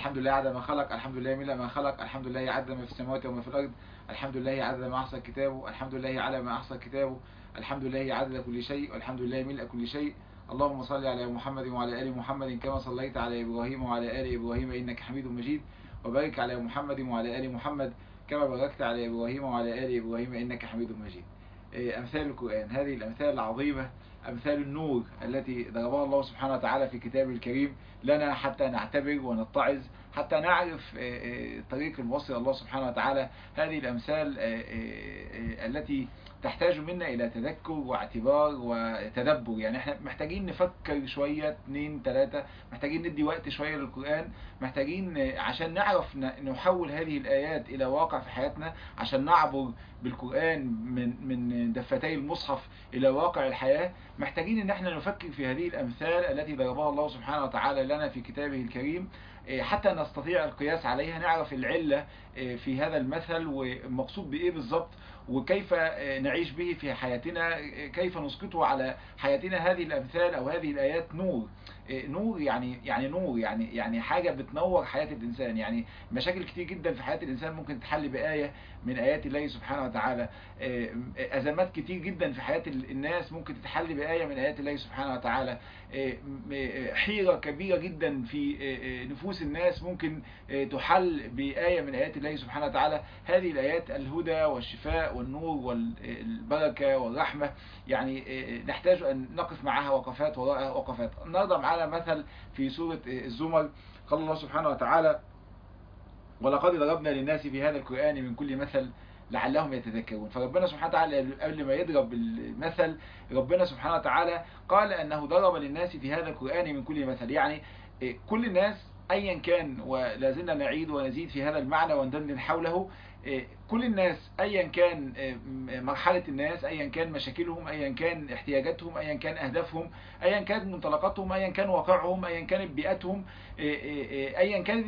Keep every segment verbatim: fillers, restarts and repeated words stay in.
الحمد لله عدد ما خلق، الحمد لله ملء ما خلق، الحمد لله عدد ما في السماوات وما في الأرض، الحمد لله عدد ما أحصى كتابه، الحمد لله على ما أحصى كتابه، الحمد لله عدد كل شيء، والحمد لله ملء كل شيء. اللهم صل على محمد وعلى آل محمد كما صليت على إبراهيم وعلى آل إبراهيم إنك حميد مجيد، وبارك على محمد وعلى آل محمد كما باركت على إبراهيم وعلى آل إبراهيم إنك حميد مجيد. أمثال القرآن، هذه الأمثال العظيمة، أمثال النور التي ضربها الله سبحانه وتعالى في كتابه الكريم لنا حتى نعتبر ونتعظ، حتى نعرف طريق الموصل الله سبحانه وتعالى. هذه الأمثال التي تحتاج منا إلى تذكر واعتبار وتدبر. يعني احنا محتاجين نفكر شوية، اتنين تلاتة، محتاجين ندي وقت شوية للقرآن، محتاجين عشان نعرف نحول هذه الآيات إلى واقع في حياتنا، عشان نعبر بالقرآن من من دفتي المصحف إلى واقع الحياة. محتاجين ان احنا نفكر في هذه الأمثال التي ضربها الله سبحانه وتعالى لنا في كتابه الكريم حتى نستطيع القياس عليها، نعرف العلة في هذا المثل ومقصود بإيه بالضبط، وكيف نعيش به في حياتنا، كيف نسقطه على حياتنا. هذه الأمثال أو هذه الآيات نور. نور يعني يعني نور يعني يعني حاجة بتنور حياة الإنسان. يعني مشاكل كتير جدا في حياة الإنسان ممكن تحل بآية من آيات الله سبحانه وتعالى. أزمات كتير جدا في حياة الناس ممكن تتحل بآية من آيات الله سبحانه وتعالى. حيرة كبيرة جدا في نفوس الناس ممكن تحل بآية من آيات الله سبحانه وتعالى. هذه الآيات الهدى والشفاء والنور والبركة والرحمة. يعني نحتاج أن نقف معها وقفات وراء وقفات. النهارده معانا مثل في سورة الزمر، قال الله سبحانه وتعالى: ولقد ضربنا للناس في هذا القرآن من كل مثل لعلهم يتذكرون. فربنا سبحانه وتعالى قبل ما يضرب المثل، ربنا سبحانه وتعالى قال أنه ضرب للناس في هذا القرآن من كل مثل. يعني كل الناس أيا كان، ولازلنا نعيد ونزيد في هذا المعنى وندندن حوله، كل الناس أيا كان مرحلة الناس، أيا كان مشاكلهم، أيا كان احتياجاتهم، أيا كان أهدافهم، أيا كانت منطلقاتهم، أيا كان واقعهم، أيا كانت بيئتهم، أيا كانت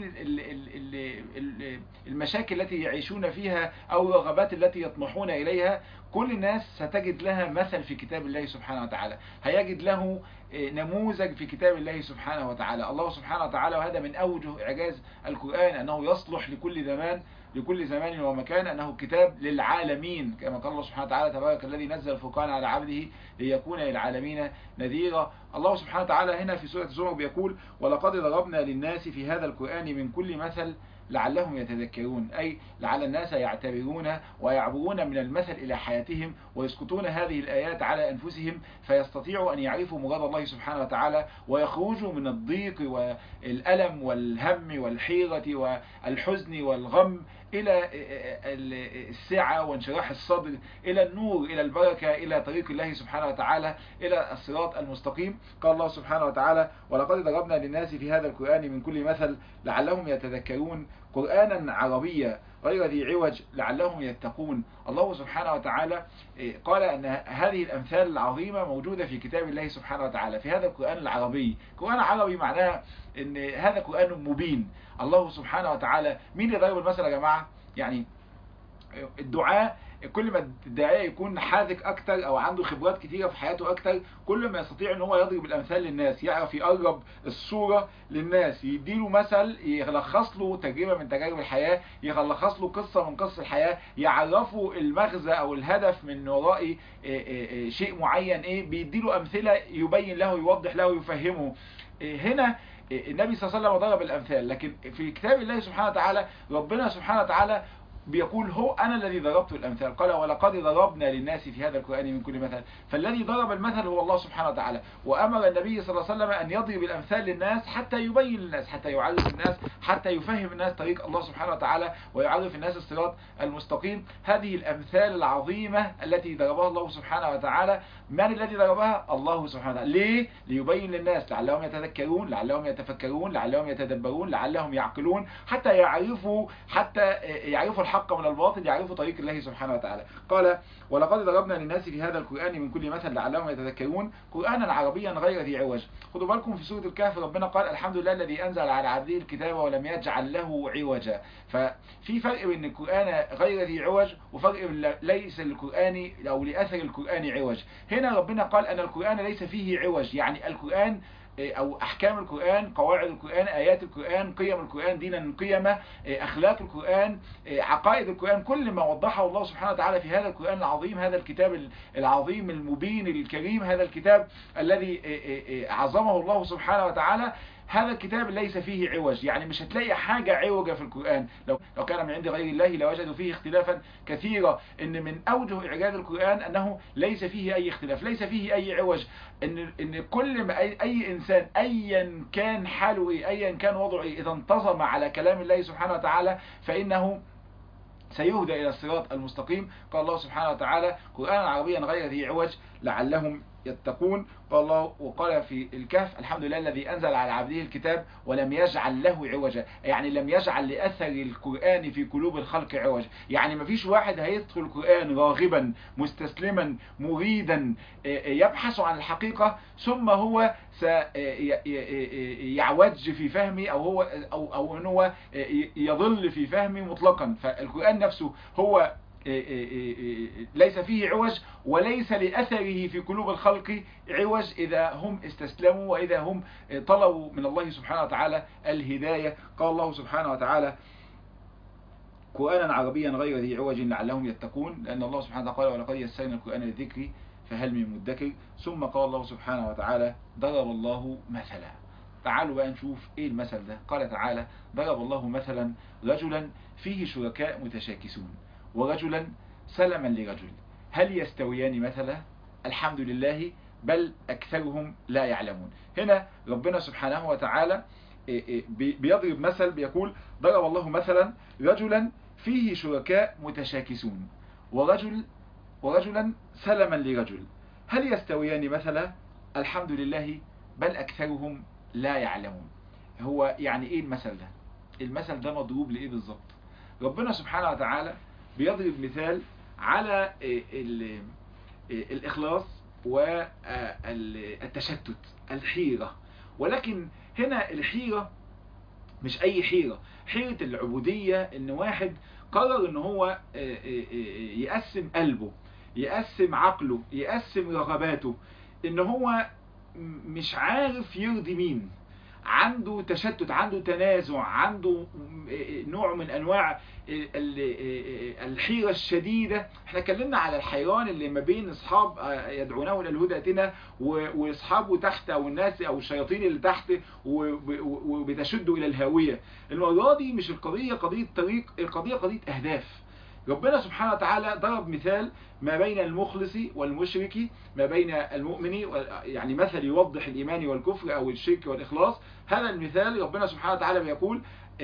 المشاكل التي يعيشون فيها أو الرغبات التي يطمحون إليها، كل الناس ستجد لها مثل في كتاب الله سبحانه وتعالى، هيجد له نموذج في كتاب الله سبحانه وتعالى. الله سبحانه وتعالى، وهذا من أوجه إعجاز القرآن، أنه يصلح لكل زمان لكل زمان ومكان، أنه كتاب للعالمين، كما قال الله سبحانه وتعالى: تبارك الذي نزل الفرقان على عبده ليكون للعالمين نذيرا. الله سبحانه وتعالى هنا في سورة الزمر بيقول: ولقد ضربنا للناس في هذا القرآن من كل مثل لعلهم يتذكرون، أي لعل الناس يعتبرون ويعبرون من المثل إلى حياتهم ويسقطون هذه الآيات على أنفسهم، فيستطيعوا أن يعرفوا مراد الله سبحانه وتعالى ويخرجوا من الضيق والألم والهم والحيرة والحزن والغم إلى السعة وانشراح الصدر، إلى النور، إلى البركة، إلى طريق الله سبحانه وتعالى، إلى الصراط المستقيم. قال الله سبحانه وتعالى: ولقد ضربنا للناس في هذا القرآن من كل مثل لعلهم يتذكرون، قرآنا عربيا غير ذي عوج لعلهم يتقون. الله سبحانه وتعالى قال أن هذه الأمثال العظيمة موجودة في كتاب الله سبحانه وتعالى في هذا القرآن العربي. قرآن عربي معناه أن هذا قرآن مبين. الله سبحانه وتعالى، مين اللي ضرب المثل يا جماعة؟ يعني الدعاء، كل ما الداعية يكون حاذق أكتر أو عنده خبرات كتيرة في حياته أكتر، كل ما يستطيع أن هو يضرب الأمثال للناس، يعرف يقرب الصورة للناس، يديله مثل يلخص له تجربة من تجارب الحياة، يلخص له قصة من قصة الحياة، يعرفه المغزى أو الهدف من وراء شيء معين، إيه بيديله أمثلة يبين له، يوضح له، يفهمه. هنا النبي صلى الله عليه وسلم ضرب الأمثال، لكن في كتاب الله سبحانه وتعالى ربنا سبحانه وتعالى بيقول: هو أنا الذي ضربت الأمثال. قال: ولقد ضربنا للناس في هذا القرآن من كل مثل. فالذي ضرب المثل هو الله سبحانه وتعالى، وأمر النبي صلى الله عليه وسلم أن يضرب الأمثال للناس حتى يبين للناس، حتى يعرف الناس، حتى يفهم الناس طريق الله سبحانه وتعالى ويعرف الناس الصراط المستقيم. هذه الأمثال العظيمة التي ضربها الله سبحانه وتعالى، من الذي ضربها؟ الله سبحانه وتعالى. ليه؟ ليبين للناس لعلهم يتذكرون، لعلهم يتفكرون، لعلهم يتدبرون، لعلهم يعقلون، حتى يعرفوا حتى يعرفوا الحق من الباطل، يعرفوا طريق الله سبحانه وتعالى. قال: ولقد ضربنا للناس في هذا القرآن من كل مثل لعلهم يتذكرون، قرآنا عربيا غير ذي عوج. خدوا بالكم في سورة الكهف ربنا قال: الحمد لله الذي أنزل على عبده الكتاب ولم يجعل له عوجا. ففي فرق بين القرآن غير ذي عوج وفرق ليس القرآن أو لأثر القرآن عوج. هنا ربنا قال أن القرآن ليس فيه عوج، يعني القرآن أو أحكام القرآن، قواعد القرآن، آيات القرآن، قيم القرآن، دينا قيمة، أخلاق القرآن، عقائد القرآن، كل ما وضحه الله سبحانه وتعالى في هذا القرآن العظيم، هذا الكتاب العظيم المبين الكريم، هذا الكتاب الذي عظمه الله سبحانه وتعالى. هذا الكتاب ليس فيه عوج، يعني مش هتلاقي حاجة عوجة في القرآن. لو لو كان من عند غير الله لوجدوا فيه اختلافا كثيرا. ان من اوجه اعجاز القرآن انه ليس فيه اي اختلاف، ليس فيه اي عوج، ان ان كل ما اي, أي انسان ايا كان حاله ايه، ايا كان وضعه ايه، اذا انتظم على كلام الله سبحانه وتعالى فانه سيهدى إلى الصراط المستقيم. قال الله سبحانه وتعالى: قرآنا عربيا غير ذي عوج لعلهم يتقون. قال الله وقال في الكهف: الحمد لله الذي أنزل على عبده الكتاب ولم يجعل له عوجا، يعني لم يجعل لأثر القرآن في قلوب الخلق عوجا. يعني ما فيش واحد هيدخل القرآن راغبا مستسلما مريدا يبحث عن الحقيقة ثم هو سيعوج في فهمه أو هو أو أو إن هو يضل في فهمه مطلقا. فالقرآن نفسه هو ليس فيه عوج، وليس لأثره في قلوب الخلق عوج إذا هم استسلموا وإذا هم طلبوا من الله سبحانه وتعالى الهداية. قال الله سبحانه وتعالى: قرآنا عربيا غير ذي عوج لعلهم يتقون، لأن الله سبحانه وتعالى قال: ولقد يسرنا القرآن للذكر فهل من مدكر. ثم قال الله سبحانه وتعالى: ضرب الله مثلا. تعالوا بقى نشوف ايه المثل ده. قال تعالى: ضرب الله مثلا رجلا فيه شركاء متشاكسون ورجلا سلما لرجل هل يستويان مثلا الحمد لله بل أكثرهم لا يعلمون. هنا ربنا سبحانه وتعالى بيضرب مثل، بيقول: ضرب الله مثلا رجلا فيه شركاء متشاكسون ورجل ورجلا سلما لرجل هل يستويان مثلا الحمد لله بل أكثرهم لا يعلمون. هو يعني ايه المثل ده؟ المثل ده مضروب لإيه بالظبط؟ ربنا سبحانه وتعالى بيضرب مثال على الإخلاص والتشتت، الحيرة. ولكن هنا الحيرة مش أي حيرة، حيرة العبودية، إن واحد قرر إن هو يقسم قلبه، يقسم عقله، يقسم رغباته، إن هو مش عارف يرضي مين، عنده تشتت، عنده تنازع، عنده نوع من انواع الحيرة الشديدة. احنا اتكلمنا على الحيران اللي ما بين اصحاب يدعونه الى الهدى اتنا واصحابه تحت، او الناس او الشياطين اللي تحت وبتشدوا الى الهاوية. المرة دي مش القضية قضية طريق، القضية قضية اهداف. ربنا سبحانه وتعالى ضرب مثال ما بين المخلص والمشرك، ما بين المؤمن، يعني مثل يوضح الإيمان والكفر أو الشرك والإخلاص. هذا المثال ربنا سبحانه وتعالى بيقول: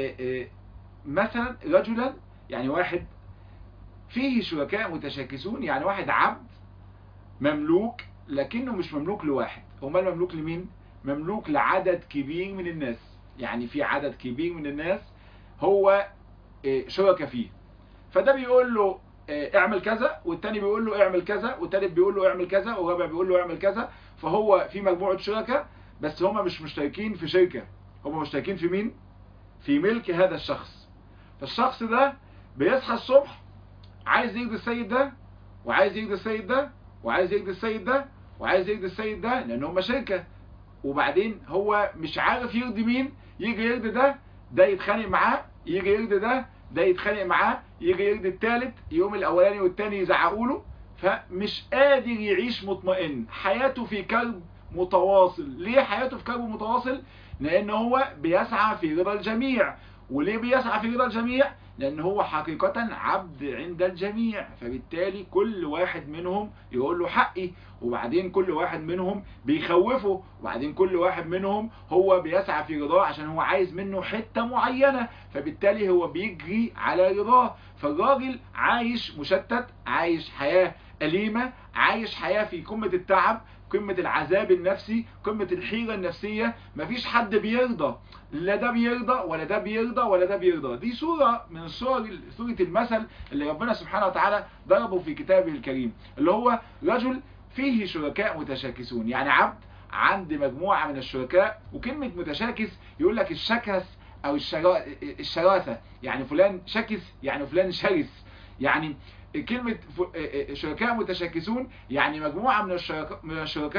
مثلا رجلا، يعني واحد فيه شركاء متشاكسون، يعني واحد عبد مملوك لكنه مش مملوك لواحد. امال مملوك لمين؟ مملوك لعدد كبير من الناس. يعني في عدد كبير من الناس هو شركاء فيه. فده بيقول له اعمل كذا، والتاني بيقول له اعمل كذا، والتالت بيقول له اعمل كذا، والرابع بيقول له اعمل كذا. فهو في مجموعة شركاء، بس هم مش مشتركين في شركة، هم مشتركين في مين؟ في ملك هذا الشخص. فالشخص ده بيصحى الصبح عايز يرضي السيد ده، وعايز يرضي السيد ده، وعايز يرضي السيد ده، وعايز يرضي السيد ده، لان هم شركة. وبعدين هو مش عارف يرضي مين، يجي يرضي ده، ده يتخانق معاه، يجي يرضي ده، ده يتخانق معاه، يجي يرضي التالت، يوم الاولاني والتاني يزعقوا له. فمش قادر يعيش مطمئن، حياته في كرب متواصل. ليه حياته في كرب متواصل؟ لان هو بيسعى في رضا الجميع. وليه بيسعى في رضا الجميع؟ لان هو حقيقة عبد عند الجميع. فبالتالي كل واحد منهم يقول له حقي، وبعدين كل واحد منهم بيخوفه، وبعدين كل واحد منهم هو بيسعى في رضاه عشان هو عايز منه حتة معينة. فبالتالي هو بيجري على رضاه. فالراجل عايش مشتت، عايش حياة أليمة، عايش حياة في قمة التعب، قمة العذاب النفسي، قمة الحيرة النفسية. مفيش حد بيرضى، لا ده بيرضى ولا ده بيرضى ولا ده بيرضى. دي صورة من صور سورة المثل اللي ربنا سبحانه وتعالى ضربه في كتابه الكريم، اللي هو رجل فيه شركاء متشاكسون، يعني عبد عند مجموعة من الشركاء. وكلمة متشاكس يقول لك الشكس او الشراثة، يعني فلان شكس يعني فلان شرس. يعني كلمة شركاء متشاكسون يعني مجموعة من الشركاء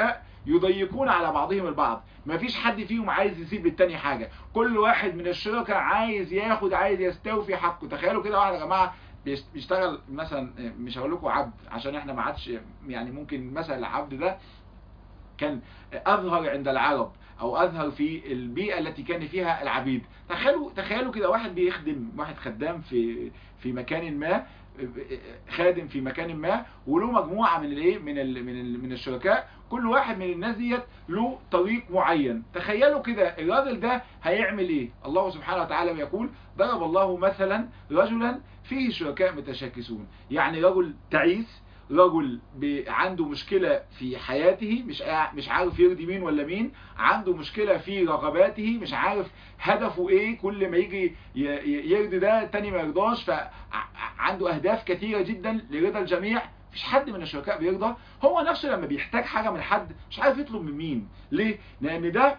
يضيقون على بعضهم البعض، مفيش حد فيهم عايز يسيب للتاني حاجة، كل واحد من الشركاء عايز ياخد، عايز يستوفي حقه. تخيلوا كده واحد يا جماعة بيشتغل مثلا، مش هقول لكم عبد عشان احنا ما عادش يعني، ممكن مثلا العبد ده كان أظهر عند العرب أو أظهر في البيئة التي كان فيها العبيد. تخيلوا تخيلوا كده واحد بيخدم، واحد خدام في في مكان ما، خادم في مكان ما، وله مجموعة من الايه من ال من ال من الشركاء، كل واحد من الناس ديت له طريق معين. تخيلوا كده الراجل ده هيعمل ايه؟ الله سبحانه وتعالى بيقول: ضرب الله مثلا رجلا فيه شركاء متشاكسون. يعني رجل تعيس، رجل عنده مشكلة في حياته، مش مش عارف يرضي مين ولا مين، عنده مشكلة في رغباته، مش عارف هدفه ايه، كل ما يجي يرضي ده التاني ما يرضاش، فعنده اهداف كثيرة جدا لرضا الجميع. مفيش حد من الشركاء بيرضى، هو نفسه لما بيحتاج حاجة من حد مش عارف يطلب من مين. ليه؟ لان ده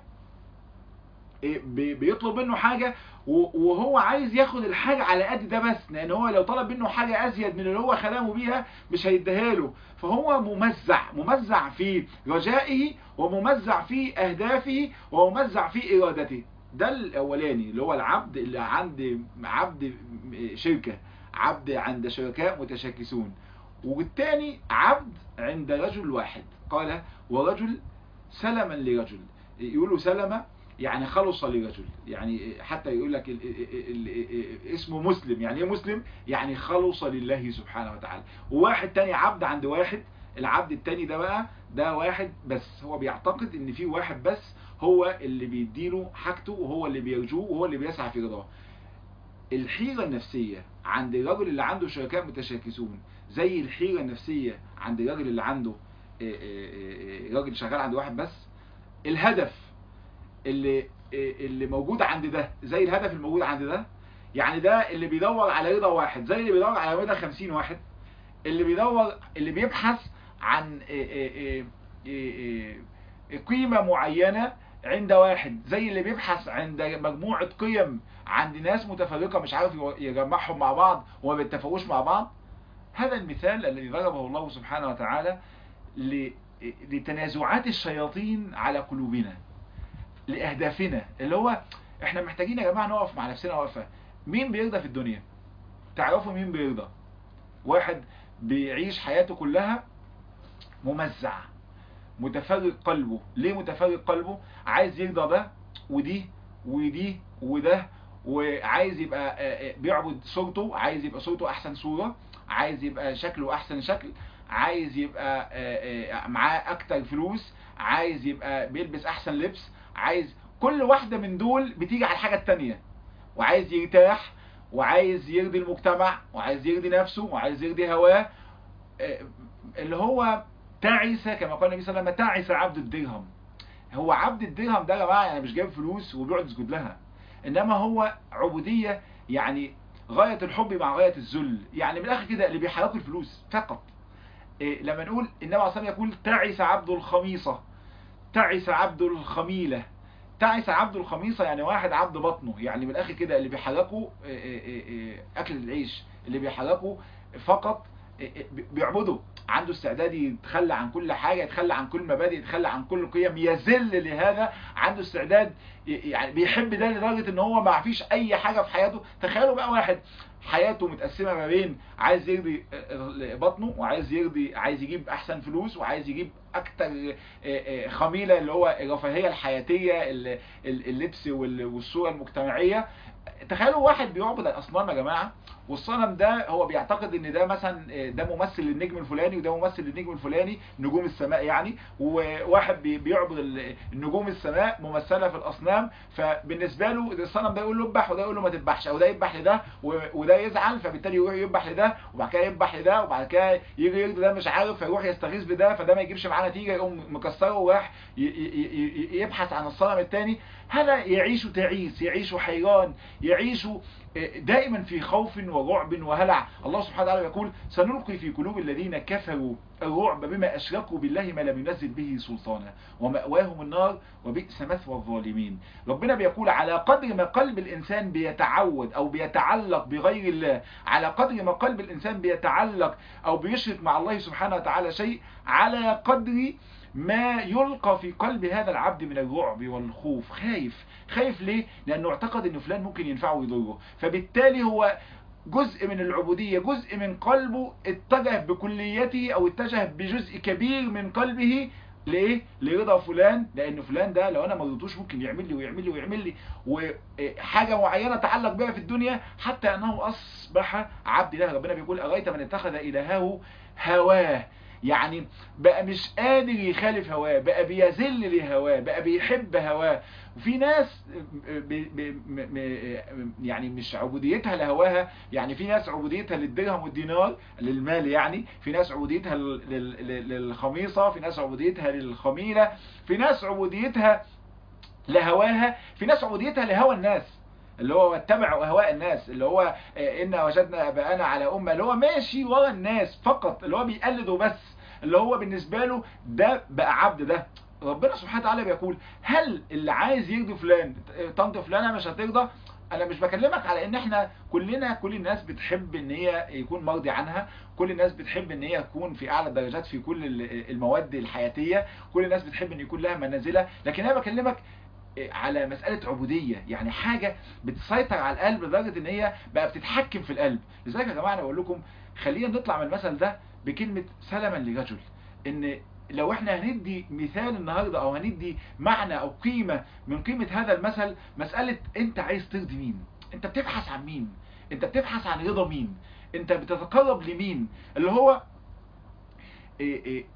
بيطلب منه حاجة وهو عايز ياخد الحاجة على قد ده بس، لان هو لو طلب منه حاجة ازيد من اللي هو خدمه بيها مش هيديها له. فهو ممزع ممزع في رجائه، وممزع في اهدافه، وممزع في ارادته. ده الاولاني اللي هو العبد اللي عند عبد شركة، عبد عند شركاء متشاكسون. والتاني عبد عند رجل واحد. قال: ورجل سلما لرجل. يقولوا سلمة يعني خلص لرجل، يعني حتى يقول لك ال ال ال اسمه مسلم. يعني ايه مسلم؟ يعني خلص لله سبحانه وتعالى. وواحد تاني عبد عند واحد، العبد التاني ده بقى ده واحد بس، هو بيعتقد ان في واحد بس هو اللي بيديله حاجته، وهو اللي بيرجوه، وهو اللي بيسعى في رضاه. الحيرة النفسية عند الراجل اللي عنده شركاء متشاكسون زي الحيرة النفسية عند الراجل اللي عنده راجل شغال عند واحد بس. الهدف اللي اللي موجود عند ده زي الهدف الموجود عند ده. يعني ده اللي بيدور على رضا واحد زي اللي بيدور على رضا خمسين واحد. اللي بيدور اللي بيبحث عن قيمة معينة عند واحد زي اللي بيبحث عند مجموعة قيم عند ناس متفرقة مش عارف يجمعهم مع بعض وما بيتفقوش مع بعض. هذا المثال الذي ضربه الله سبحانه وتعالى لتنازعات الشياطين على قلوبنا، لأهدافنا، اللي هو احنا محتاجين يا جماعة نقف مع نفسنا وقفة. مين بيرضى في الدنيا؟ تعرفوا مين بيرضى؟ واحد بيعيش حياته كلها ممزع، متفرق قلبه. ليه متفرق قلبه؟ عايز يرضى ده ودي ودي وده، وعايز يبقى بيعبد صورته، عايز يبقى صورته احسن صورة، عايز يبقى شكله احسن شكل، عايز يبقى معاه اكتر فلوس، عايز يبقى بيلبس احسن لبس، عايز كل واحدة من دول بتيجي على الحاجة التانية. وعايز يرتاح، وعايز يرضي المجتمع، وعايز يرضي نفسه، وعايز يرضي هواه. اللي هو تعس، كما قال النبي صلى الله عليه وسلم: تعس عبد الدرهم. هو عبد الدرهم ده يا جماعه يعني مش جايب فلوس وبيقعد يسجد لها، انما هو عبوديه، يعني غايه الحب مع غايه الذل. يعني من الاخر كده اللي بيحركوا الفلوس فقط. إيه لما نقول النبي صلى الله عليه وسلم يقول: تعس عبد الخميصه، تعس عبد الخميله. تعس عبد الخميصه يعني واحد عبد بطنه، يعني من الاخر كده اللي بيحركوا اكل العيش، اللي بيحركوا فقط بيعبدوا، عنده استعداد يتخلى عن كل حاجة، يتخلى عن كل مبادئ، يتخلى عن كل قيم، يذل لهذا، عنده استعداد، يعني بيحب ده لدرجة ان هو ما فيش اي حاجة في حياته. تخيلوا بقى واحد حياته متقسمة ما بين عايز يرضي بطنه، وعايز يرضي عايز يجيب احسن فلوس، وعايز يجيب اكتر خميلة اللي هو الرفاهية الحياتية، اللبس والصورة المجتمعية. تخيلوا واحد بيعبد الاصنام يا جماعه، والصنم ده هو بيعتقد ان ده مثلا ده ممثل للنجم الفلاني، وده ممثل للنجم الفلاني، نجوم السماء يعني. وواحد بيعبد النجوم السماء ممثله في الاصنام، فبالنسبه له الصنم ده يقول له اذبح، وده يقول له ما تذبحش، او ده يذبح لده وده يزعل، فبالتالي يروح يذبح لده، وبعد كده يذبح لده، وبعد كده يجي يرضي ده مش عارف، فيروح يستغيث بده، فده ما يجيبش معاه نتيجه، يقوم مكسره وراح يبحث عن الصنم الثاني. هذا يعيش تعيس، يعيش حيران، يعيش دائما في خوف ورعب وهلع. الله سبحانه وتعالى يقول: سنلقي في قلوب الذين كفروا الرعب بما أشركوا بالله ما لم ينزل به سلطانا ومأواهم النار وبئس مثوى الظالمين. ربنا بيقول على قدر ما قلب الإنسان بيتعود أو بيتعلق بغير الله، على قدر ما قلب الإنسان بيتعلق أو بيشرك مع الله سبحانه وتعالى شيء، على قدر ما يلقى في قلب هذا العبد من الرعب والخوف. خايف. خايف ليه؟ لأنه اعتقد أن فلان ممكن ينفعه ويضره، فبالتالي هو جزء من العبودية، جزء من قلبه اتجه بكليته أو اتجه بجزء كبير من قلبه ليه؟ لرضا فلان، لأن فلان ده لو أنا ما رضيتوش ممكن يعمل لي ويعمل لي ويعمل لي وحاجة معينة تعلق بها في الدنيا، حتى أنه أصبح عبد له. ربنا بيقول أرأيت من اتخذ إلهه هواه، يعني بقى مش قادر يخالف هواه، بقى بيذل لهواه، بقى بيحب هواه. وفي ناس بي بي يعني مش عبوديتها لهواها، يعني في ناس عبوديتها للدرهم والدينار، للمال يعني، في ناس عبوديتها للخميصة، في ناس عبوديتها للخميلة، في ناس عبوديتها لهواها، في ناس عبوديتها لهوى الناس اللي هو اتبع اهواء الناس، اللي هو ان وجدنا اباءنا على امه، اللي هو ماشي ورا الناس فقط، اللي هو بيقلده بس، اللي هو بالنسبه له ده بقى عبد. ده ربنا سبحانه وتعالى بيقول هل اللي عايز يرضي فلان طنط فلانه مش هترضى؟ انا مش بكلمك على ان احنا كلنا، كل الناس بتحب ان هي يكون مرضي عنها، كل الناس بتحب ان هي تكون في اعلى الدرجات في كل المواد الحياتيه، كل الناس بتحب ان يكون لها منازلها، لكن انا بكلمك على مسألة عبودية، يعني حاجة بتسيطر على القلب لدرجة ان هي بقى بتتحكم في القلب. لذلك يا جماعة انا بقول لكم خلينا نطلع من المثل ده بكلمة سلما لرجل، ان لو احنا هندي مثال النهاردة او هندي معنى او قيمة من قيمة هذا المثل، مسألة انت عايز ترضي مين، انت بتبحث عن مين، انت بتبحث عن رضا مين، انت بتتقرب لمين، اللي هو إيه إيه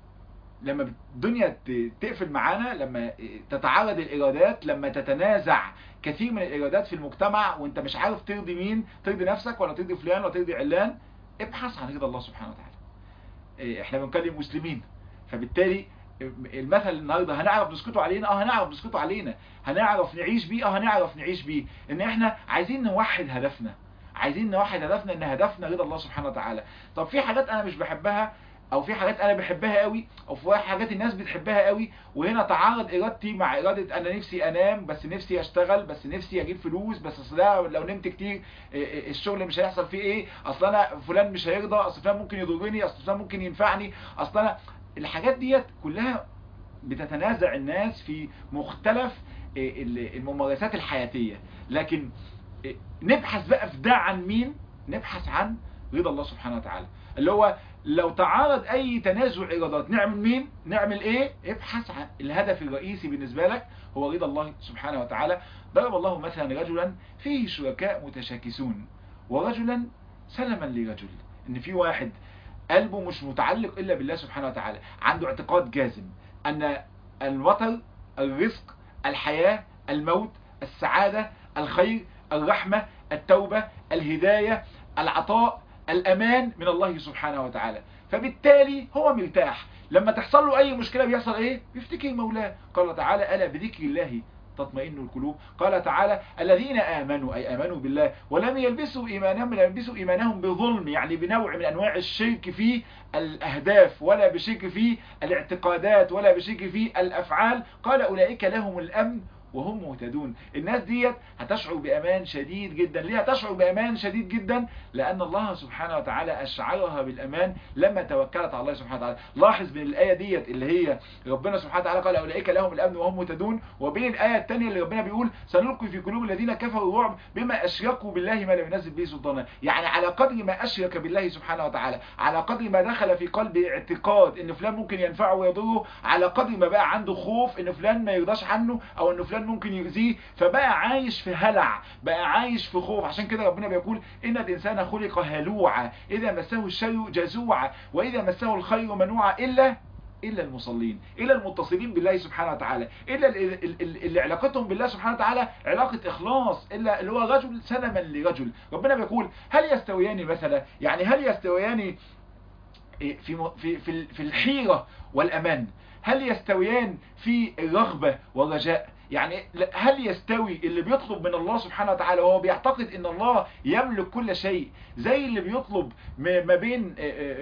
لما الدنيا تقفل معانا، لما تتعارض الإرادات، لما تتنازع كثير من الإرادات في المجتمع وانت مش عارف ترضي مين، ترضي نفسك ولا ترضي فلان ولا ترضي علان، ابحث عن رضا الله سبحانه وتعالى. احنا بنكلم مسلمين، فبالتالي المثل النهارده هنعرف نسكته علينا، اه هنعرف نسكته علينا، هنعرف نعيش بيه، اه هنعرف نعيش بيه، ان احنا عايزين نوحد هدفنا، عايزين نوحد هدفنا ان هدفنا رضا الله سبحانه وتعالى. طب في حاجات انا مش بحبها، او في حاجات انا بحبها قوي، او في حاجات الناس بتحبها قوي، وهنا تعارض ارادتي مع ارادة انا نفسي انام بس نفسي اشتغل بس نفسي اجيب فلوس، بس اصل لو نمت كتير الشغل مش هيحصل فيه ايه، اصل انا فلان مش هيرضى، اصل فلان ممكن يضرني، اصل فلان ممكن ينفعني، اصل انا الحاجات ديت كلها بتتنازع الناس في مختلف الممارسات الحياتية. لكن نبحث بقى في ده عن مين؟ نبحث عن رضا الله سبحانه وتعالى، اللي هو لو تعارض اي تنازع ارادات نعمل مين؟ نعمل ايه؟ ابحث عن الهدف الرئيسي بالنسبة لك هو رضا الله سبحانه وتعالى. ضرب الله مثلا رجلا فيه شركاء متشاكسون ورجلا سلما لرجل، ان في واحد قلبه مش متعلق الا بالله سبحانه وتعالى، عنده اعتقاد جازم ان الوتر، الرزق، الحياة، الموت، السعادة، الخير، الرحمة، التوبة، الهداية، العطاء، الأمان من الله سبحانه وتعالى، فبالتالي هو مرتاح. لما تحصل له أي مشكلة بيحصل إيه؟ بيفتكر مولاه. قال تعالى ألا بذكر الله تطمئن القلوب. قال تعالى الذين آمنوا، أي آمنوا بالله ولم يلبسوا إيمانهم لم يلبسوا إيمانهم بظلم، يعني بنوع من أنواع الشرك في الأهداف، ولا بشرك في الاعتقادات، ولا بشرك في الأفعال. قال أولئك لهم الأمن وهم مهتدون. الناس ديت هتشعر بأمان شديد جدا. ليه هتشعر بأمان شديد جدا؟ لأن الله سبحانه وتعالى أشعرها بالأمان لما توكلت على الله سبحانه وتعالى. لاحظ بين الآية ديت اللي هي ربنا سبحانه وتعالى قال أولئك لهم الأمن وهم مهتدون، وبين الآية الثانية اللي ربنا بيقول سنلقي في قلوب الذين كفروا الرعب بما أشركوا بالله ما لم ينزل به سلطانا. يعني على قدر ما أشرك بالله سبحانه وتعالى، على قدر ما دخل في قلبه اعتقاد إن فلان ممكن ينفعه ويضره، على قدر ما بقى عنده خوف إن فلان ما يرضاش عنه أو إن فلان ممكن يؤذيه، فبقى عايش في هلع، بقى عايش في خوف. عشان كده ربنا بيقول إن الإنسان خلق هلوعا إذا مسه الشر جزوعا وإذا مسه الخير منوعا إلا إلا المصلين، إلا المتصلين بالله سبحانه وتعالى، إلا اللي علاقتهم بالله سبحانه وتعالى علاقة إخلاص، إلا اللي هو رجل سلما لرجل. ربنا بيقول هل يستويان مثلا؟ يعني هل يستويان في في في في الحيرة والأمان؟ هل يستويان في الرغبة والرجاء؟ يعني هل يستوي اللي بيطلب من الله سبحانه وتعالى وهو بيعتقد ان الله يملك كل شيء زي اللي بيطلب ما بين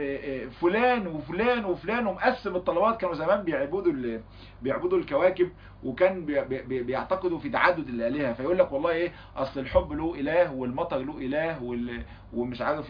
فلان وفلان وفلان ومقسم الطلبات؟ كانوا زمان بيعبدوا بيعبدوا الكواكب وكان بيعتقدوا في تعدد الآلهة، فيقول لك والله ايه اصل الحب له اله والمطر له اله ومش عارف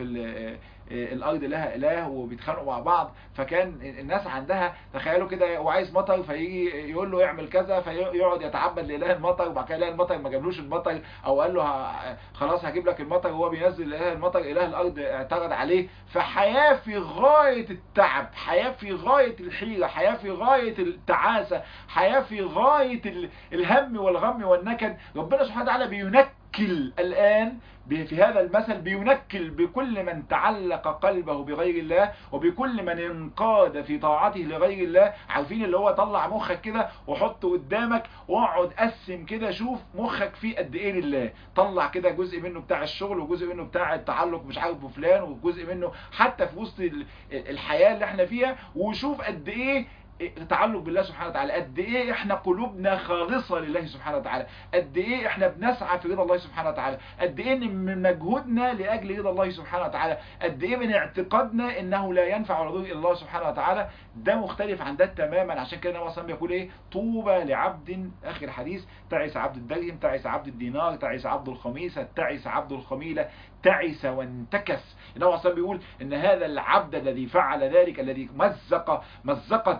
الارض لها اله وبيتخانقوا مع بعض. فكان الناس عندها تخيلوا كده وعايز مطر فيجي يقول له اعمل كذا فيقعد يتعبد لاله المطر، وبعد كده اله المطر ما جابلوش المطر او قال له خلاص هجيب لك المطر وهو بينزل اله المطر، اله الارض اعترض عليه. فحياة في غاية التعب، حياة في غاية الحيرة، حياة في غاية التعاسة، حياة في غاية الهم والغم والنكد. ربنا سبحانه وتعالى بينكل الآن في هذا المثل، بينكل بكل من تعلق قلبه بغير الله وبكل من انقاد في طاعته لغير الله. عارفين اللي هو طلع مخك كده وحطه قدامك واقعد قسم كده، شوف مخك فيه قد ايه لله. طلع كده جزء منه بتاع الشغل وجزء منه بتاع التعلق مش عارف بفلان وجزء منه حتى في وسط الحياة اللي احنا فيها، وشوف قد ايه تعلق بالله سبحانه وتعالى، قد ايه احنا قلوبنا خالصة لله سبحانه وتعالى، قد ايه احنا بنسعى في رضا الله سبحانه وتعالى، قد ايه من مجهودنا لاجل رضا الله سبحانه وتعالى، قد ايه من اعتقادنا انه لا ينفع ولا يضر الا الله سبحانه وتعالى. ده مختلف عن ده تماما. عشان كده النبي صلى الله عليه وسلم بيقول ايه؟ طوبى لعبد، اخر الحديث، تعس عبد الدرهم، تعس عبد الدينار، تعس عبد الخميسة، تعس عبد الخميلة، تعس وانتكس. النبي صلى الله عليه وسلم بيقول ان هذا العبد الذي فعل ذلك، الذي مزق مزقت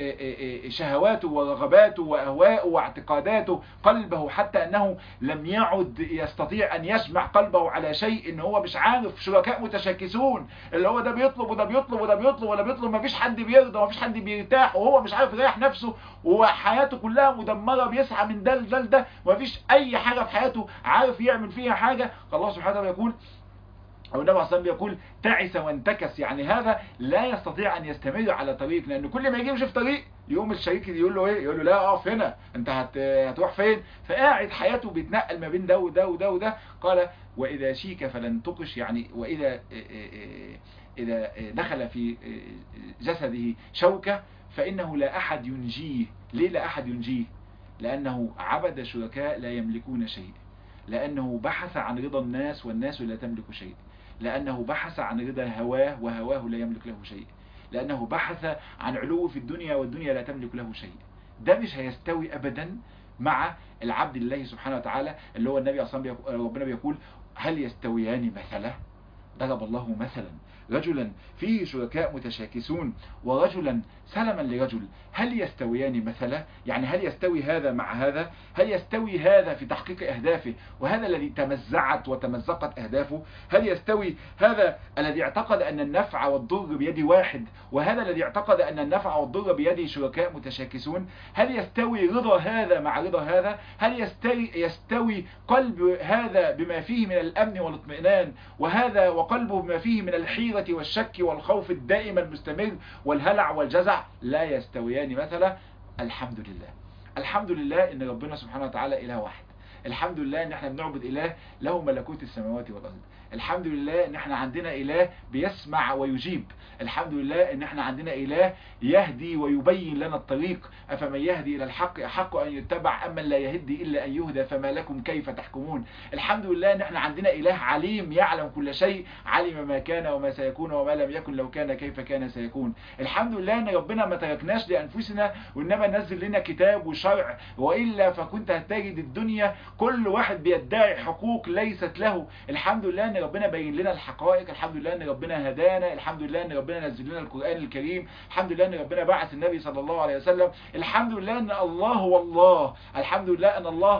شهواته ورغباته واهواءه واعتقاداته قلبه حتى انه لم يعد يستطيع ان يجمع قلبه على شيء، ان هو مش عارف، شركاء متشاكسون، اللي هو ده بيطلب وده بيطلب وده بيطلب ولا بيطلب، مفيش حد بيرضى ومفيش حد بيرتاح، وهو مش عارف يريح نفسه وحياته كلها مدمرة، بيسعى من ده لده لده، ومفيش اي حاجة في حياته عارف يعمل فيها حاجة. الله سبحانه وتعالى يقول أو النبي عليه الصلاة والسلام يقول تعس وانتكس، يعني هذا لا يستطيع أن يستمر على طريق، لأنه كل ما يجي يمشي في طريق يقوم الشريك يقول له إيه؟ يقول له لا اقف هنا، أنت هت... هتروح فين؟ فقاعد حياته بيتنقل ما بين ده وده وده وده. قال وإذا شيك فلن تقش، يعني وإذا إذا دخل في جسده شوكة فإنه لا أحد ينجيه. ليه لا أحد ينجيه؟ لأنه عبد شركاء لا يملكون شيء، لأنه بحث عن رضا الناس والناس لا تملك شيء، لأنه بحث عن رضا هواه وهواه لا يملك له شيء، لأنه بحث عن علو في الدنيا والدنيا لا تملك له شيء. ده مش هيستوي أبدا مع العبد لله سبحانه وتعالى، اللي هو النبي أصلا ربنا بيقول هل يستويان مثلا؟ ضرب الله مثلا رجلا فيه شركاء متشاكسون ورجلا سلما لرجل، هل يستويان مثلا؟ يعني هل يستوي هذا مع هذا؟ هل يستوي هذا في تحقيق أهدافه وهذا الذي تمزعت وتمزقت أهدافه؟ هل يستوي هذا الذي اعتقد أن النفع والضر بيد واحد وهذا الذي اعتقد أن النفع والضر بيد شركاء متشاكسون؟ هل يستوي رضا هذا مع رضا هذا؟ هل يستوي, يستوي قلب هذا بما فيه من الأمن والاطمئنان وهذا وقلبه بما فيه من الحيرة والشك والخوف الدائم المستمر والهلع والجزع؟ لا يستويان مثلا. الحمد لله، الحمد لله ان ربنا سبحانه وتعالى اله واحد، الحمد لله ان احنا بنعبد اله له ملكوت السماوات والارض، الحمد لله ان احنا عندنا اله بيسمع ويجيب، الحمد لله ان احنا عندنا اله يهدي ويبين لنا الطريق، افمن يهدي الى الحق احق ان يتبع اما لا يهدي الا ان يهدى فما لكم كيف تحكمون. الحمد لله ان احنا عندنا اله عليم يعلم كل شيء، علم ما كان وما سيكون وما لم يكن لو كان كيف كان سيكون. الحمد لله ان ربنا ما تركناش لانفسنا وانما نزل لنا كتاب وشرع، والا فكنت هتجد الدنيا كل واحد بيدعي حقوق ليست له. الحمد لله ان ربنا بين لنا الحقائق، الحمد لله ان ربنا هدانا، الحمد لله ان ربنا نزل لنا القرآن الكريم، الحمد لله ان ربنا بعث النبي صلى الله عليه وسلم، الحمد لله ان الله هو الله، الحمد لله ان الله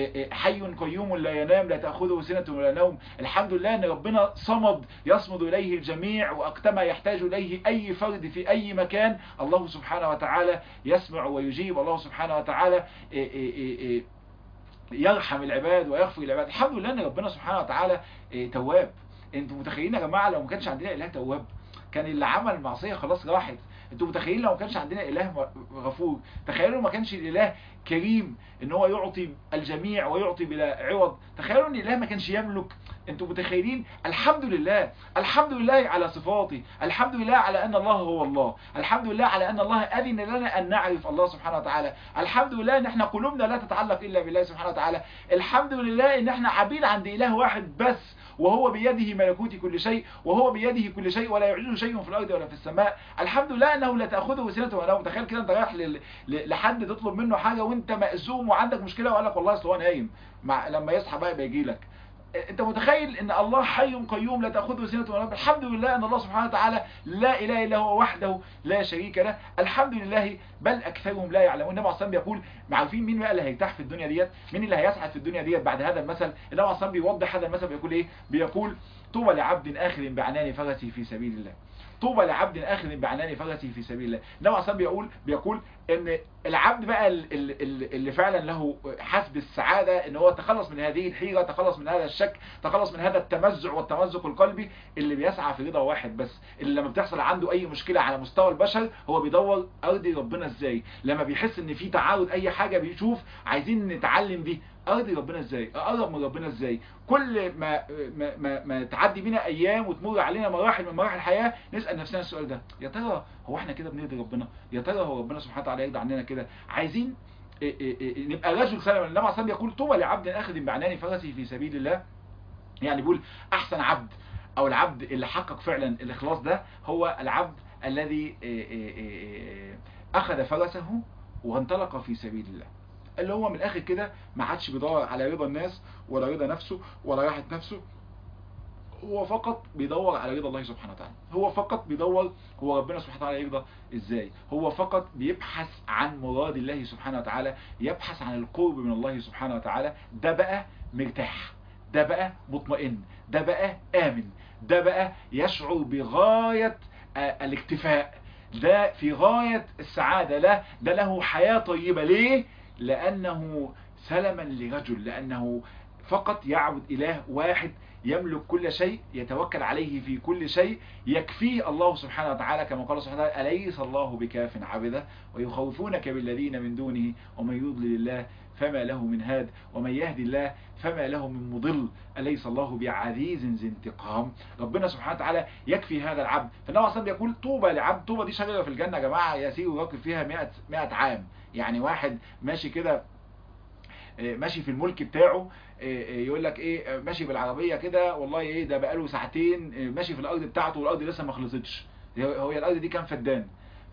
حي قيوم لا ينام لا تأخذه سنة ولا نوم، الحمد لله ان ربنا صمد يصمد اليه الجميع وأقتما يحتاج اليه اي فرد في اي مكان. الله سبحانه وتعالى يسمع ويجيب، الله سبحانه وتعالى يرحم العباد ويغفر العباد. الحمد لله ان ربنا سبحانه وتعالى تواب. انتوا متخيلين يا جماعه لو ما كانش عندنا اله تواب كان اللي عمل معصيه خلاص راحت، انتوا متخيلين لو ما كانش عندنا اله غفور، تخيلوا ما كانش الاله كريم ان هو يعطي الجميع ويعطي بلا عوض، تخيلوا ان الاله ما كانش يملك. انتوا متخيلين؟ الحمد لله، الحمد لله على صفاته، الحمد لله على ان الله هو الله، الحمد لله على ان الله اذن لنا ان نعرف الله سبحانه وتعالى، الحمد لله ان احنا قلوبنا لا تتعلق الا بالله سبحانه وتعالى، الحمد لله ان احنا عبيد عند اله واحد بس، وهو بيده ملكوت كل شيء، وهو بيده كل شيء ولا يعجزه شيء في الارض ولا في السماء، الحمد لله انه لا تاخذه سنه ولا نوم. تخيل كده انت رايح ل... ل... لحد تطلب منه حاجه وانت مأزوم وعندك مشكله وقال لك والله اصل هو نايم، مع... لما يصحى بقى بيجي لك. انت متخيل ان الله حي قيوم لا تاخذه سنه ولا نوم؟ الحمد لله ان الله سبحانه وتعالى لا اله الا هو وحده لا شريك له، الحمد لله، بل اكثرهم لا يعلمون. النبي عليه الصلاه والسلام بيقول، عارفين مين بقى اللي هيرتاح في الدنيا ديت؟ مين اللي هيسعد في الدنيا ديت بعد هذا المثل؟ النبي عليه الصلاه والسلام بيوضح هذا المثل، بيقول ايه؟ بيقول طوبى لعبد اخذ بعنان فرسه في سبيل الله، طوبى لعبد اخذ بعنان فرسه في سبيل الله. النبي عليه الصلاه والسلام بيقول بيقول ان العبد بقى اللي فعلا له حسب السعاده ان هو تخلص من هذه الحيره، تخلص من هذا الشك، تخلص من هذا التمزع والتمزق القلبي، اللي بيسعى في رضا واحد بس، اللي لما بتحصل عنده اي مشكله على مستوى البشر هو بيدور ارضي ربنا ازاي، لما بيحس ان في تعارض اي حاجه بيشوف عايزين نتعلم دي ارضي ربنا ازاي، اقرب من ربنا ازاي. كل ما ما ما, ما تعدي بينا ايام وتمر علينا مراحل من مراحل الحياه نسال نفسنا السؤال ده، يا ترى هو احنا كده بنرضي ربنا؟ يا ترى هو ربنا سبحانه وتعالى يرضى عننا كده؟ عايزين إيه إيه إيه نبقى رجل سلم. النبي عليه الصلاه يقول طوبى لعبد اخذ بعنان فرسه في سبيل الله، يعني بيقول احسن عبد او العبد اللي حقق فعلا الاخلاص ده هو العبد الذي اخذ فرسه وانطلق في سبيل الله، اللي هو من الاخر كده ما عادش بيدور على رضا الناس ولا رضا نفسه ولا راحه نفسه، هو فقط بيدور على رضا الله سبحانه وتعالى، هو فقط بيدور هو ربنا سبحانه وتعالى يرضى ازاي، هو فقط بيبحث عن مراد الله سبحانه وتعالى، يبحث عن القرب من الله سبحانه وتعالى. ده بقى مرتاح، ده بقى مطمئن، ده بقى آمن، ده بقى يشعر بغاية الاكتفاء، ده في غاية السعادة، لا ده له حياة طيبة. ليه؟ لأنه سلما لرجل، لأنه فقط يعبد إله واحد يملك كل شيء، يتوكل عليه في كل شيء، يكفيه الله سبحانه وتعالى، كما قال سبحانه وتعالى أليس الله بكاف عبده ويخوفونك بالذين من دونه ومن يضلل الله فما له من هاد ومن يهدي الله فما له من مضل أليس الله بعزيز ذي انتقام. ربنا سبحانه وتعالى يكفي هذا العبد. فالنبي صلى الله عليه وسلم يقول طوبى لعبد، طوبى دي شجرة في الجنة يا جماعة يسير ويراقب فيها مئة عام، يعني واحد ماشي كده ماشي في الملك بتاعه يقول لك ايه، ماشي بالعربية كده والله ايه ده بقاله ساعتين ماشي في الارض بتاعته والارض لسه ما خلصتش، هي الارض دي كام فدان.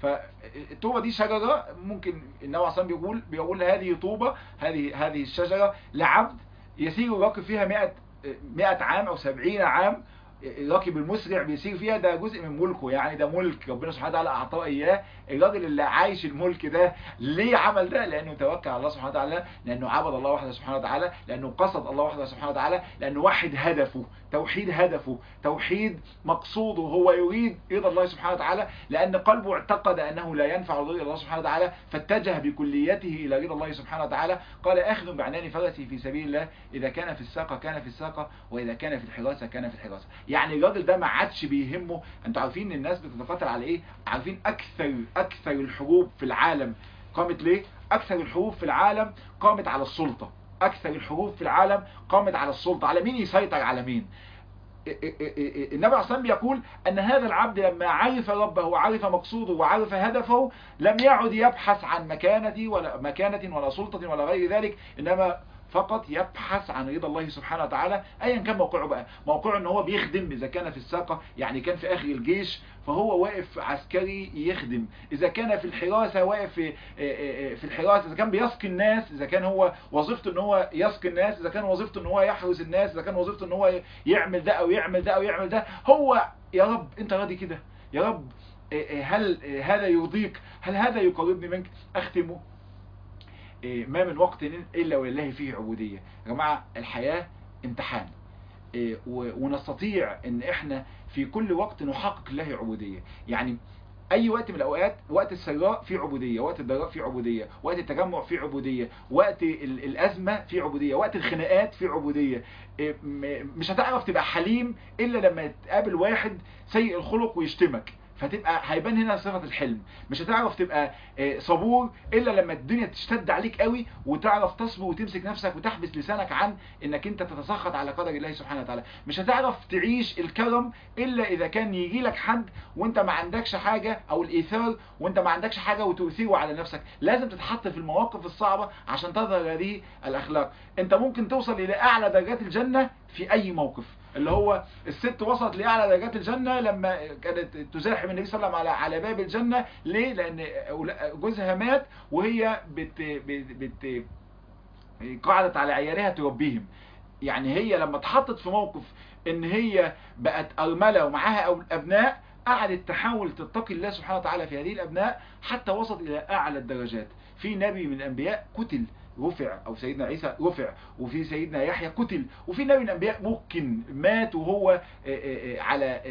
فالطوبة دي شجرة ممكن النبي صلى الله عليه وسلم بيقول بيقول هذه طوبة، هذه هذه الشجرة لعبد يسير ويراقب فيها مئة مئة عام او سبعين عام، الراكب المسرع بيسير فيها، ده جزء من ملكه، يعني ده ملك ربنا سبحانه وتعالى اعطاه اياه. الراجل اللي عايش الملك ده ليه عمل ده؟ لانه توكل على الله سبحانه وتعالى، لانه عبد الله وحده سبحانه وتعالى، لانه قصد الله وحده سبحانه وتعالى، لانه وحد هدفه، توحيد هدفه، توحيد مقصوده، هو يريد رضا الله سبحانه وتعالى، لان قلبه اعتقد انه لا ينفع رضا الله سبحانه وتعالى، فاتجه بكليته الى رضا الله سبحانه وتعالى. قال اخذ بعنان فرسي في سبيل الله، اذا كان في الساقه كان في الساقه واذا كان في الحراسه كان في الحراسه. يعني الراجل ده ما عادش بيهمه. انتوا عارفين الناس بتتقاتل على ايه؟ عارفين اكثر اكثر الحروب في العالم قامت ليه؟ اكثر الحروب في العالم قامت على السلطة، اكثر الحروب في العالم قامت على السلطة، على مين يسيطر على مين. النبي عليه الصلاة والسلام يقول ان هذا العبد لما عرف ربه وعرف مقصوده وعرف هدفه لم يعد يبحث عن مكانة ولا مكانة ولا سلطة ولا غير ذلك، انما فقط يبحث عن رضا الله سبحانه وتعالى ايا كان موقعه بقى. موقعه ان هو بيخدم، اذا كان في الساقة يعني كان في اخر الجيش فهو واقف عسكري يخدم، اذا كان في الحراسة واقف في في الحراسة، اذا كان بيسقي الناس، اذا كان هو وظيفته ان هو يسقي الناس، اذا كان وظيفته ان هو يحرس الناس، اذا كان وظيفته ان هو يعمل ده او يعمل ده او يعمل ده، هو يا رب انت راضي كده، يا رب هل هذا يرضيك، هل هذا يقربني منك. اختمه، ما من وقت إلا ولله فيه عبودية. يا جماعة الحياة امتحان، ونستطيع ان احنا في كل وقت نحقق له عبودية. يعني اي وقت من الاوقات، وقت السراء في عبودية، وقت الضراء في عبودية، وقت التجمع في عبودية، وقت الازمة في عبودية، وقت الخناقات في عبودية. مش هتعرف تبقى حليم الا لما تقابل واحد سيء الخلق ويشتمك، فتبقى هيبان هنا صفة الحلم. مش هتعرف تبقى صبور الا لما الدنيا تشتد عليك قوي وتعرف تصبر وتمسك نفسك وتحبس لسانك عن انك انت تتسخط على قدر الله سبحانه وتعالى. مش هتعرف تعيش الكرم الا اذا كان يجي لك حد وانت ما عندكش حاجة، او الايثار وانت ما عندكش حاجة وتؤثره على نفسك. لازم تتحط في المواقف الصعبة عشان تظهر هذه الاخلاق. انت ممكن توصل الى اعلى درجات الجنة في اي موقف، اللي هو الست وصلت لأعلى درجات الجنة لما كانت تزاحم النبي صلى الله عليه وسلم على على باب الجنة. ليه؟ لأن جوزها مات وهي بت بت بت قعدت على عيالها تربيهم. يعني هي لما اتحطت في موقف ان هي بقت أرملة ومعاها أو أبناء، قعدت تحاول تتقي الله سبحانه وتعالى في هذه الأبناء حتى وصلت إلى أعلى الدرجات. في نبي من الأنبياء قتل رفع، او سيدنا عيسى رفع، وفي سيدنا يحيى قتل، وفي نبي من الانبياء ممكن مات وهو على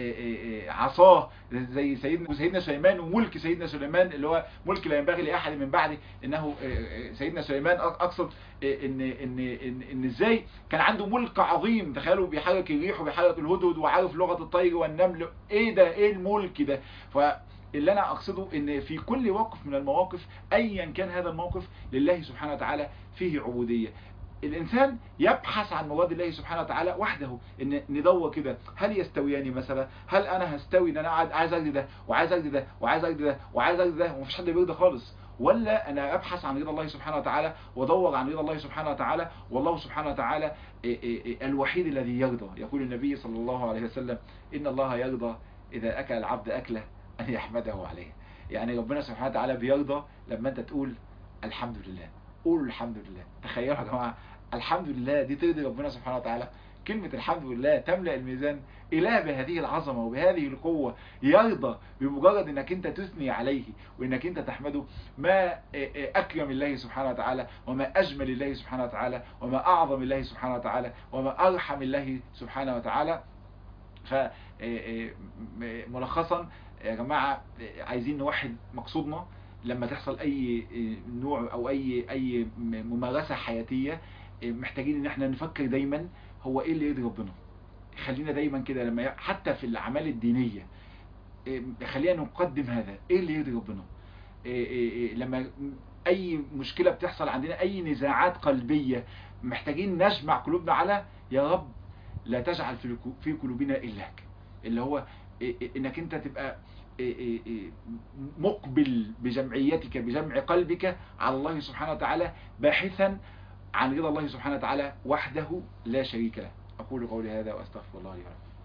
عصاه زي سيدنا سيدنا سليمان. وملك سيدنا سليمان اللي هو ملك لا ينبغي لاحد من بعده، انه سيدنا سليمان اقصد ان ان ان, إن ازاي كان عنده ملك عظيم. تخيلوا بيحرك الريح وبيحرك الهدهد وعارف لغة الطير والنمل. ايه ده؟ ايه الملك ده؟ ف اللي انا اقصده ان في كل موقف من المواقف ايا كان هذا الموقف لله سبحانه وتعالى فيه عبودية. الانسان يبحث عن مراد الله سبحانه وتعالى وحده، ان ندور كده هل يستويان مثلا؟ هل انا هستوي ان انا قاعد عايز ارضي ده وعايز ارضي ده وعايز ارضي ده وعايز ارضي ده ومفيش حد بيرضى خالص؟ ولا انا ابحث عن رضا الله سبحانه وتعالى وادور عن رضا الله سبحانه وتعالى، والله سبحانه وتعالى الوحيد الذي يرضى. يقول النبي صلى الله عليه وسلم ان الله يرضى اذا اكل العبد اكله ان يحمده عليه. يعني ربنا سبحانه وتعالى بيرضى لما انت تقول الحمد لله. قولوا الحمد لله. تخيلوا يا جماعه الحمد لله دي ترضي ربنا سبحانه وتعالى. كلمة الحمد لله تملأ الميزان. إله بهذه العظمة وبهذه القوة يرضى بمجرد انك انت تثني عليه وانك انت تحمده. ما اكرم الله سبحانه وتعالى، وما اجمل الله سبحانه وتعالى، وما اعظم الله سبحانه وتعالى، وما ارحم الله سبحانه وتعالى. ف ملخصا يا جماعة عايزين نوحد مقصودنا لما تحصل اي نوع او اي اي ممارسة حياتية. محتاجين ان احنا نفكر دايما هو ايه اللي يرضي ربنا. خلينا دايما كده لما حتى في الاعمال الدينية خلينا نقدم هذا ايه اللي يرضي ربنا. لما اي مشكلة بتحصل عندنا، اي نزاعات قلبية، محتاجين نجمع قلوبنا على يا رب لا تجعل في قلوبنا إلاك، اللي هو انك انت تبقى مقبل بجمعيتك بجمع قلبك على الله سبحانه وتعالى باحثا عن رضا الله سبحانه وتعالى وحده لا شريك له. أقول قولي هذا وأستغفر الله لي ولكم.